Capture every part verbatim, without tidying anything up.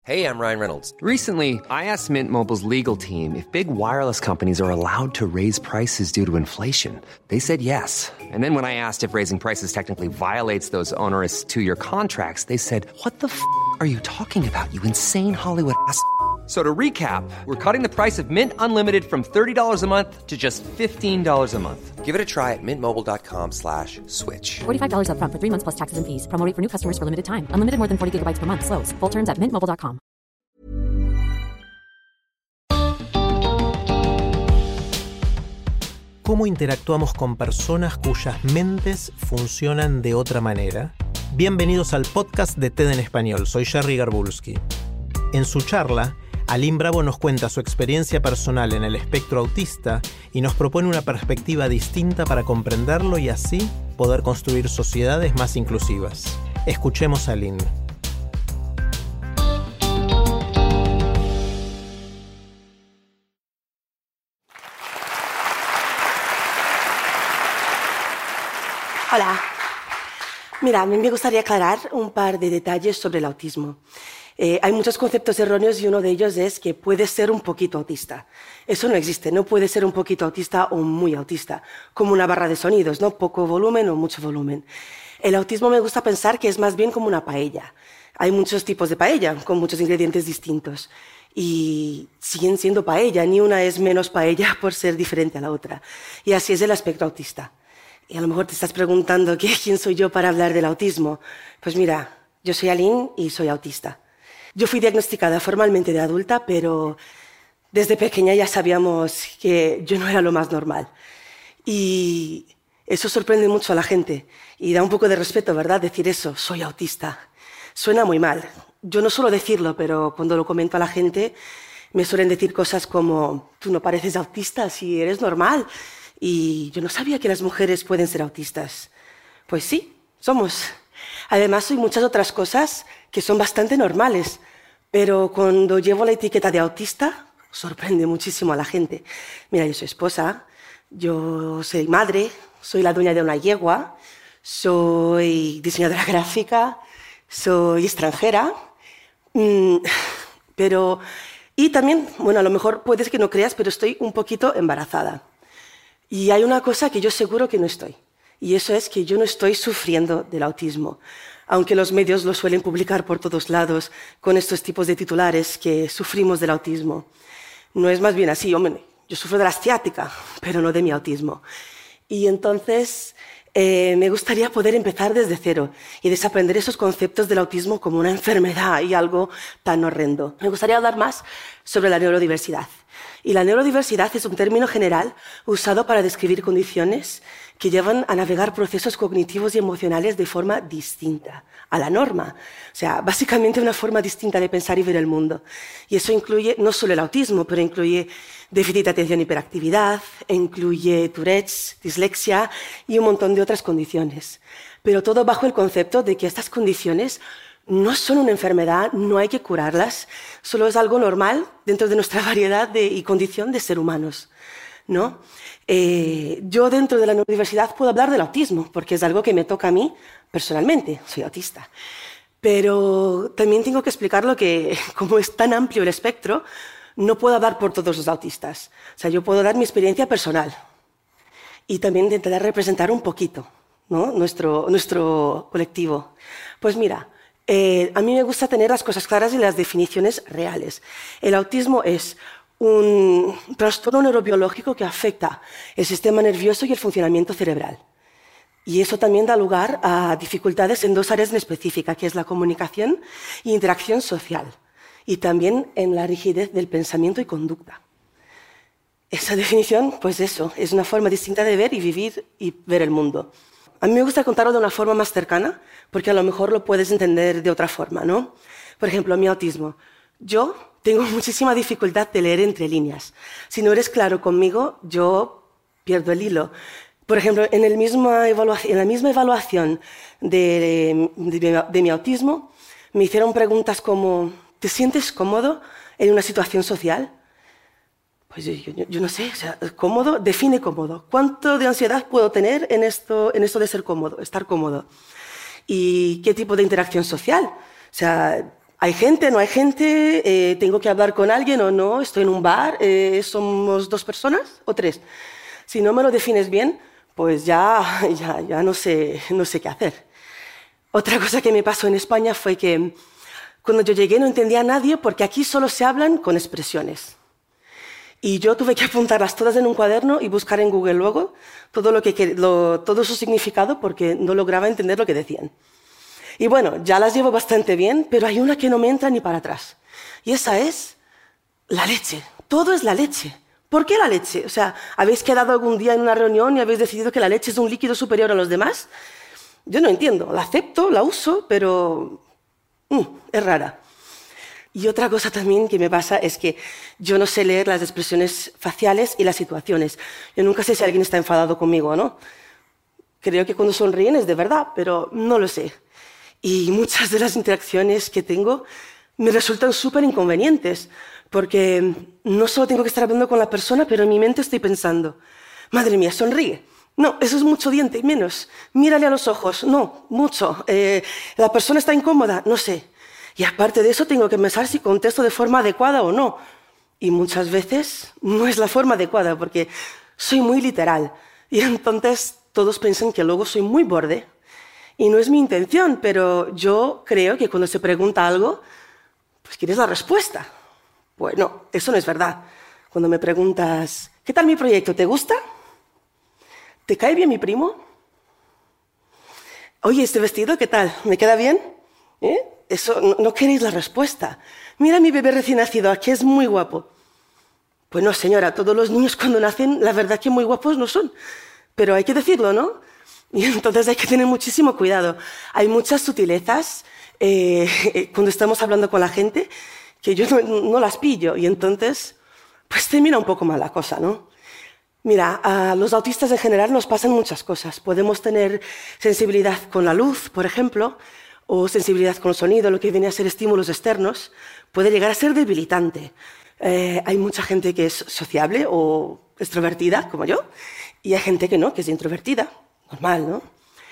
Hey, I'm Ryan Reynolds. Recently, I asked Mint Mobile's legal team if big wireless companies are allowed to raise prices due to inflation. They said yes. And then when I asked if raising prices technically violates those onerous two-year contracts, they said, what the f*** are you talking about, you insane Hollywood ass f- So to recap, we're cutting the price of Mint Unlimited from thirty dollars a month to just fifteen dollars a month. Give it a try at mintmobile.com slash switch. forty-five dollars up front for three months plus taxes and fees. Promo rate for new customers for limited time. Unlimited more than forty gigabytes per month. Slows full terms at mint mobile dot com. ¿Cómo interactuamos con personas cuyas mentes funcionan de otra manera? Bienvenidos al podcast de TED en Español. Soy Jerry Garbulski. En su charla, Aline Bravo nos cuenta su experiencia personal en el espectro autista y nos propone una perspectiva distinta para comprenderlo y así poder construir sociedades más inclusivas. Escuchemos a Aline. Hola. Mira, a mí me gustaría aclarar un par de detalles sobre el autismo. Eh, hay muchos conceptos erróneos y uno de ellos es que puedes ser un poquito autista. Eso no existe, no puedes ser un poquito autista o muy autista, como una barra de sonidos, ¿no? Poco volumen o mucho volumen. El autismo me gusta pensar que es más bien como una paella. Hay muchos tipos de paella, con muchos ingredientes distintos. Y siguen siendo paella, ni una es menos paella por ser diferente a la otra. Y así es el aspecto autista. Y a lo mejor te estás preguntando, ¿qué, ¿quién soy yo para hablar del autismo? Pues mira, yo soy Aline y soy autista. Yo fui diagnosticada formalmente de adulta, pero desde pequeña ya sabíamos que yo no era lo más normal. Y eso sorprende mucho a la gente. Y da un poco de respeto, ¿verdad? Decir eso, soy autista. Suena muy mal. Yo no suelo decirlo, pero cuando lo comento a la gente, me suelen decir cosas como, tú no pareces autista si eres normal. Y yo no sabía que las mujeres pueden ser autistas. Pues sí, somos. Además, soy muchas otras cosas que son bastante normales, pero cuando llevo la etiqueta de autista, sorprende muchísimo a la gente. Mira, yo soy esposa, yo soy madre, soy la dueña de una yegua, soy diseñadora gráfica, soy extranjera, mm, pero... Y también, bueno, a lo mejor puedes que no creas, pero estoy un poquito embarazada. Y hay una cosa que yo seguro que no estoy, y eso es que yo no estoy sufriendo del autismo, aunque los medios lo suelen publicar por todos lados con estos tipos de titulares que sufrimos del autismo. No es más bien así, hombre, yo sufro de la ciática, pero no de mi autismo. Y entonces eh, me gustaría poder empezar desde cero y desaprender esos conceptos del autismo como una enfermedad y algo tan horrendo. Me gustaría hablar más sobre la neurodiversidad. Y la neurodiversidad es un término general usado para describir condiciones que llevan a navegar procesos cognitivos y emocionales de forma distinta a la norma. O sea, básicamente una forma distinta de pensar y ver el mundo. Y eso incluye no solo el autismo, pero incluye déficit de atención y hiperactividad, incluye Tourette's, dislexia y un montón de otras condiciones. Pero todo bajo el concepto de que estas condiciones no son una enfermedad, no hay que curarlas, solo es algo normal dentro de nuestra variedad de, y condición de ser humanos, ¿no? Eh, yo dentro de la neurodiversidad puedo hablar del autismo, porque es algo que me toca a mí personalmente, soy autista. Pero también tengo que explicarlo que, como es tan amplio el espectro, no puedo hablar por todos los autistas. O sea, yo puedo dar mi experiencia personal y también intentar representar un poquito, ¿no? nuestro, nuestro colectivo. Pues mira, Eh, a mí me gusta tener las cosas claras y las definiciones reales. El autismo es un trastorno neurobiológico que afecta el sistema nervioso y el funcionamiento cerebral. Y eso también da lugar a dificultades en dos áreas en específica, que es la comunicación e interacción social, y también en la rigidez del pensamiento y conducta. Esa definición, pues eso, es una forma distinta de ver y vivir y ver el mundo. A mí me gusta contarlo de una forma más cercana, porque a lo mejor lo puedes entender de otra forma, ¿no? Por ejemplo, mi autismo. Yo tengo muchísima dificultad de leer entre líneas. Si no eres claro conmigo, yo pierdo el hilo. Por ejemplo, en, el misma evaluación, en la misma evaluación de, de, de mi autismo, me hicieron preguntas como, ¿te sientes cómodo en una situación social? Pues yo, yo, yo no sé, o sea, cómodo, define cómodo. ¿Cuánto de ansiedad puedo tener en esto, en esto de ser cómodo, estar cómodo? ¿Y qué tipo de interacción social? O sea, ¿Hay gente, no hay gente? Eh, ¿Tengo que hablar con alguien o no? ¿Estoy en un bar? Eh, ¿Somos dos personas o tres? Si no me lo defines bien, pues ya, ya, ya no sé, no sé qué hacer. Otra cosa que me pasó en España fue que cuando yo llegué no entendía a nadie porque aquí solo se hablan con expresiones. Y yo tuve que apuntarlas todas en un cuaderno y buscar en Google luego todo, lo que, lo, todo su significado porque no lograba entender lo que decían. Y bueno, ya las llevo bastante bien, pero hay una que no me entra ni para atrás. Y esa es la leche. Todo es la leche. ¿Por qué la leche? O sea, ¿habéis quedado algún día en una reunión y habéis decidido que la leche es un líquido superior a los demás? Yo no entiendo. La acepto, la uso, pero mm, es rara. Y otra cosa también que me pasa es que yo no sé leer las expresiones faciales y las situaciones. Yo nunca sé si alguien está enfadado conmigo o no. Creo que cuando sonríen es de verdad, pero no lo sé. Y muchas de las interacciones que tengo me resultan súper inconvenientes, porque no solo tengo que estar hablando con la persona, pero en mi mente estoy pensando, madre mía, sonríe. No, eso es mucho diente, menos. Mírale a los ojos. No, mucho. Eh, la persona está incómoda, no sé. Y aparte de eso tengo que pensar si contesto de forma adecuada o no. Y muchas veces no es la forma adecuada porque soy muy literal. Y entonces todos piensan que luego soy muy borde. Y no es mi intención, pero yo creo que cuando se pregunta algo, pues quieres la respuesta. Pues no, eso no es verdad. Cuando me preguntas, ¿qué tal mi proyecto? ¿Te gusta? ¿Te cae bien mi primo? Oye, ¿este vestido qué tal? ¿Me queda bien? ¿Eh? Eso, no, no queréis la respuesta. Mira a mi bebé recién nacido, aquí es muy guapo. Pues no, señora, todos los niños cuando nacen, la verdad que muy guapos no son. Pero hay que decirlo, ¿no? Y entonces hay que tener muchísimo cuidado. Hay muchas sutilezas eh, cuando estamos hablando con la gente que yo no, no las pillo. Y entonces, pues termina un poco mal la cosa, ¿no? Mira, a los autistas en general nos pasan muchas cosas. Podemos tener sensibilidad con la luz, por ejemplo, o sensibilidad con el sonido, lo que viene a ser estímulos externos, puede llegar a ser debilitante. Eh, hay mucha gente que es sociable o extrovertida, como yo, y hay gente que no, que es introvertida, normal, ¿no?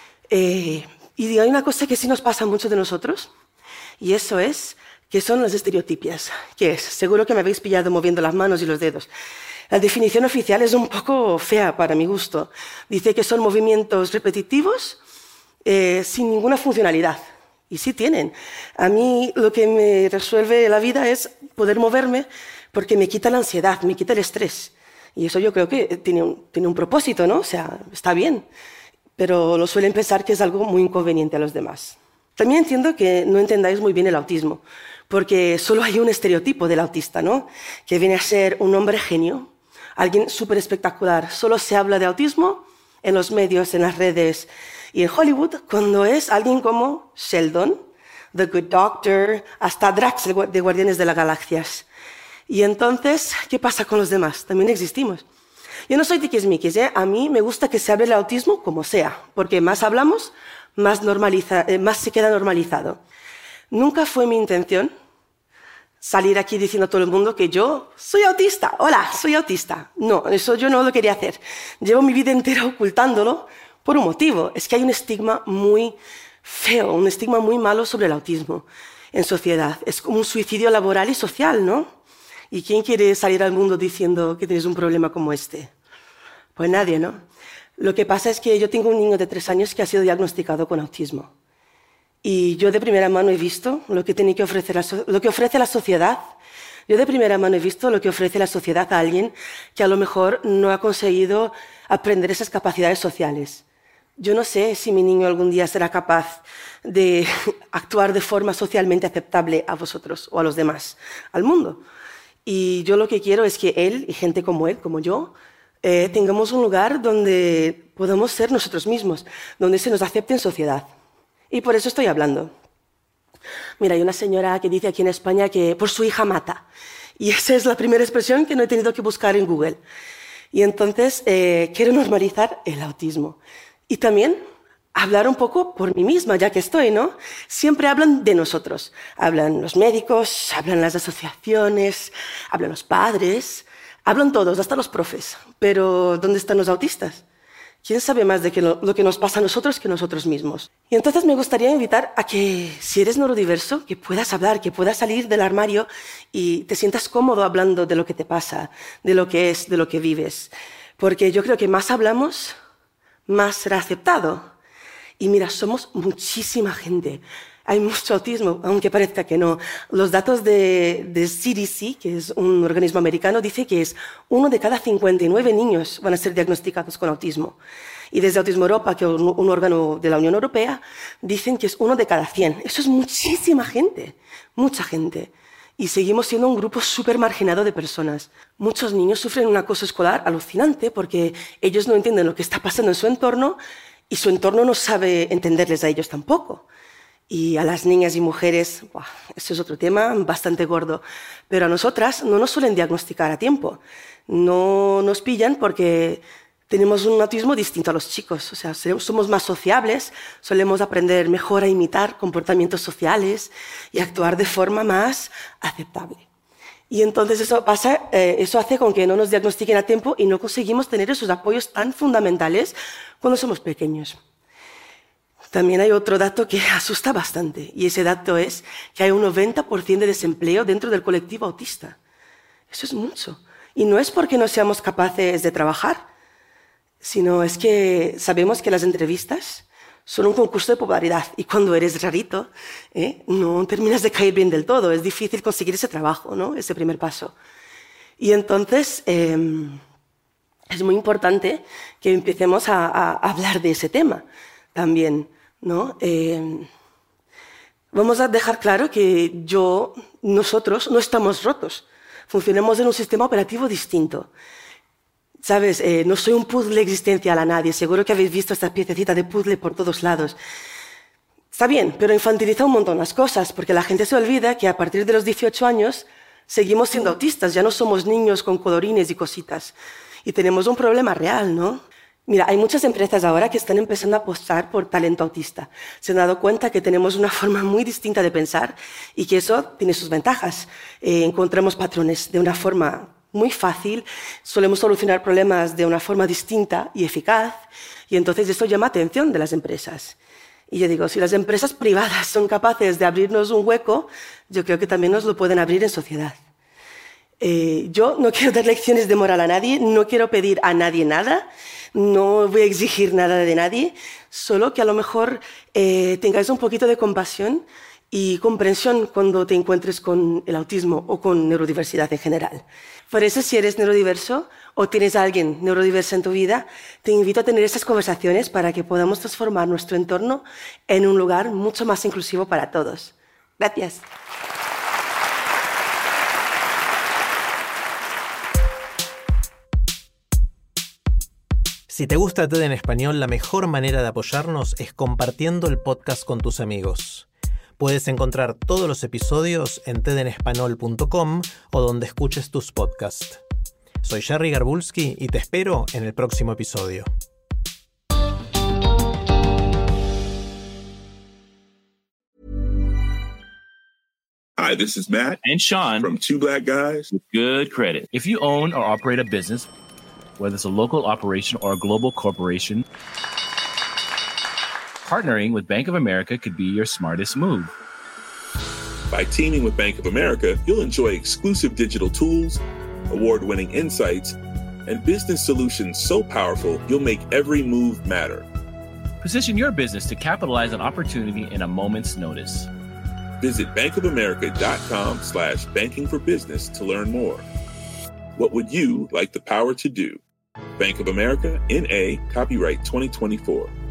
Eh, y hay una cosa que sí nos pasa mucho de nosotros, y eso es que son las estereotipias. ¿Qué es? Seguro que me habéis pillado moviendo las manos y los dedos. La definición oficial es un poco fea para mi gusto. Dice que son movimientos repetitivos eh, sin ninguna funcionalidad. Y sí tienen. A mí lo que me resuelve la vida es poder moverme porque me quita la ansiedad, me quita el estrés. Y eso yo creo que tiene un, tiene un propósito, ¿no? O sea, está bien. Pero lo suelen pensar que es algo muy inconveniente a los demás. También entiendo que no entendáis muy bien el autismo, porque solo hay un estereotipo del autista, ¿no? Que viene a ser un hombre genio, alguien súper espectacular. Solo se habla de autismo en los medios, en las redes y en Hollywood cuando es alguien como Sheldon, The Good Doctor, hasta Drax de Guardianes de las Galaxias. Y entonces, ¿qué pasa con los demás? También existimos. Yo no soy tiquismiquis, ¿eh? A mí me gusta que se hable el autismo como sea, porque más hablamos, más, normaliza, eh, más se queda normalizado. Nunca fue mi intención salir aquí diciendo a todo el mundo que yo soy autista. Hola, soy autista. No, eso yo no lo quería hacer. Llevo mi vida entera ocultándolo por un motivo. Es que hay un estigma muy feo, un estigma muy malo sobre el autismo en sociedad. Es como un suicidio laboral y social, ¿no? ¿Y quién quiere salir al mundo diciendo que tienes un problema como este? Pues nadie, ¿no? Lo que pasa es que yo tengo un niño de tres años que ha sido diagnosticado con autismo. Y yo de primera mano he visto lo que, tiene que ofrecer la so- lo que ofrece la sociedad. Yo de primera mano he visto lo que ofrece la sociedad a alguien que a lo mejor no ha conseguido aprender esas capacidades sociales. Yo no sé si mi niño algún día será capaz de actuar de forma socialmente aceptable a vosotros o a los demás, al mundo. Y yo lo que quiero es que él y gente como él, como yo, eh, tengamos un lugar donde podamos ser nosotros mismos, donde se nos acepte en sociedad. Y por eso estoy hablando. Mira, hay una señora que dice aquí en España que por su hija mata. Y esa es la primera expresión que no he tenido que buscar en Google. Y entonces eh, quiero normalizar el autismo. Y también hablar un poco por mí misma, ya que estoy, ¿no? Siempre hablan de nosotros. Hablan los médicos, hablan las asociaciones, hablan los padres, hablan todos, hasta los profes. Pero ¿dónde están los autistas? ¿Quién sabe más de que lo, lo que nos pasa a nosotros que nosotros mismos? Y entonces me gustaría invitar a que, si eres neurodiverso, que puedas hablar, que puedas salir del armario y te sientas cómodo hablando de lo que te pasa, de lo que es, de lo que vives. Porque yo creo que más hablamos, más será aceptado. Y mira, somos muchísima gente. Hay mucho autismo, aunque parezca que no. Los datos de, de C D C, que es un organismo americano, dice que es uno de cada cincuenta y nueve niños van a ser diagnosticados con autismo. Y desde Autismo Europa, que es un, un órgano de la Unión Europea, dicen que es uno de cada cien. Eso es muchísima gente, mucha gente. Y seguimos siendo un grupo súper marginado de personas. Muchos niños sufren un acoso escolar alucinante porque ellos no entienden lo que está pasando en su entorno y su entorno no sabe entenderles a ellos tampoco. Y a las niñas y mujeres, ¡buah!, eso es otro tema bastante gordo. Pero a nosotras no nos suelen diagnosticar a tiempo. No nos pillan porque tenemos un autismo distinto a los chicos. O sea, somos más sociables, solemos aprender mejor a imitar comportamientos sociales y actuar de forma más aceptable. Y entonces eso, pasa, eh, eso hace con que no nos diagnostiquen a tiempo y no conseguimos tener esos apoyos tan fundamentales cuando somos pequeños. También hay otro dato que asusta bastante, y ese dato es que hay un noventa por ciento de desempleo dentro del colectivo autista. Eso es mucho. Y no es porque no seamos capaces de trabajar, sino es que sabemos que las entrevistas son un concurso de popularidad, y cuando eres rarito, ¿eh? no terminas de caer bien del todo. Es difícil conseguir ese trabajo, ¿no? Ese primer paso. Y entonces eh, es muy importante que empecemos a, a hablar de ese tema también, ¿no? Eh, vamos a dejar claro que yo, nosotros no estamos rotos. Funcionamos en un sistema operativo distinto. ¿Sabes? Eh, no soy un puzzle existencial a nadie. Seguro que habéis visto esta piececita de puzzle por todos lados. Está bien, pero infantiliza un montón las cosas, porque la gente se olvida que a partir de los dieciocho años seguimos siendo autistas. Ya no somos niños con colorines y cositas. Y tenemos un problema real, ¿no? Mira, hay muchas empresas ahora que están empezando a apostar por talento autista. Se han dado cuenta que tenemos una forma muy distinta de pensar y que eso tiene sus ventajas. Eh, encontramos patrones de una forma muy fácil, solemos solucionar problemas de una forma distinta y eficaz, y entonces esto llama atención de las empresas. Y yo digo, si las empresas privadas son capaces de abrirnos un hueco, yo creo que también nos lo pueden abrir en sociedad. Eh, yo no quiero dar lecciones de moral a nadie, no quiero pedir a nadie nada, no voy a exigir nada de nadie, solo que a lo mejor eh, tengáis un poquito de compasión y comprensión cuando te encuentres con el autismo o con neurodiversidad en general. Por eso, si eres neurodiverso o tienes a alguien neurodiverso en tu vida, te invito a tener estas conversaciones para que podamos transformar nuestro entorno en un lugar mucho más inclusivo para todos. Gracias. Si te gusta TED en Español, la mejor manera de apoyarnos es compartiendo el podcast con tus amigos. Puedes encontrar todos los episodios en ted en español punto com o donde escuches tus podcasts. Soy Jerry Garbulski y te espero en el próximo episodio. Hi, this is Matt and Sean from Two Black Guys with Good Credit. If you own or operate a business, whether it's a local operation or a global corporation, partnering with Bank of America could be your smartest move. By teaming with Bank of America, you'll enjoy exclusive digital tools, award-winning insights, and business solutions so powerful you'll make every move matter. Position your business to capitalize on opportunity in a moment's notice. Visit bankofamerica.com slash banking for business to learn more. What would you like the power to do? Bank of America, N A, copyright twenty twenty-four.